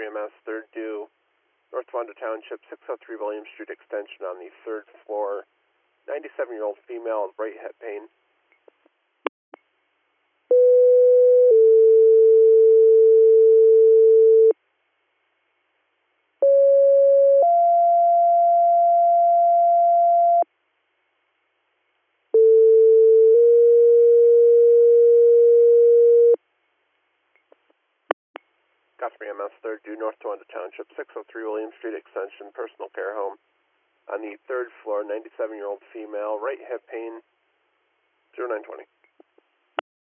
EMS, third due, North Wanda Township, 603 William Street extension on the third floor. 97-year-old female, right hip pain. Gospel EMS, third due, North Wanda Township, 603 William Street extension, personal care home. On the third floor, 97-year-old female, right hip pain, 0920.